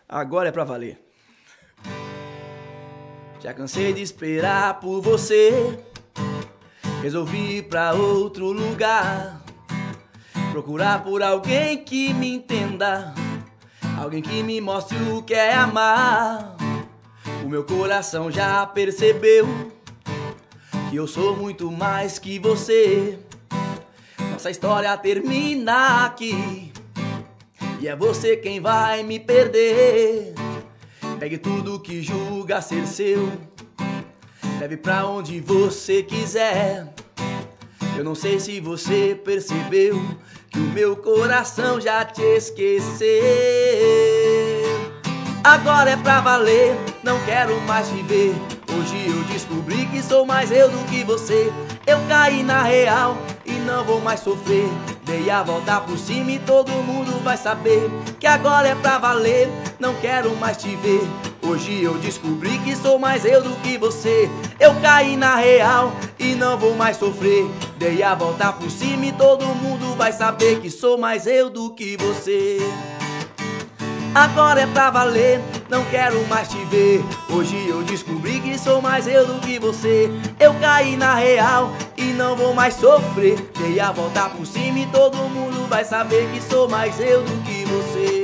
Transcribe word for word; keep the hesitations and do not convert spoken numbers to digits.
Agora é pra valer. Já cansei de esperar por você. Resolvi ir pra outro lugar, procurar por alguém que me entenda, alguém que me mostre o que é amar. O meu coração já percebeu que eu sou muito mais que você. Nossa história termina aqui e é você quem vai me perder. Pegue tudo que julga ser seu, leve pra onde você quiser. Eu não sei se você percebeu que o meu coração já te esqueceu. Agora é pra valer, não quero mais te ver. Hoje eu descobri que sou mais eu do que você. Eu caí na real e não vou mais sofrer. Dei a volta por cima e todo mundo vai saber que agora é pra valer, não quero mais te ver. Hoje eu descobri que sou mais eu do que você. Eu caí na real e não vou mais sofrer. Dei a volta por cima e todo mundo vai saber que sou mais eu do que você. Agora é pra valer, não quero mais te ver. Hoje eu descobri que sou mais eu do que você. Eu caí na real e não vou mais sofrer. Dei a volta por cima e todo mundo vai saber que sou mais eu do que você.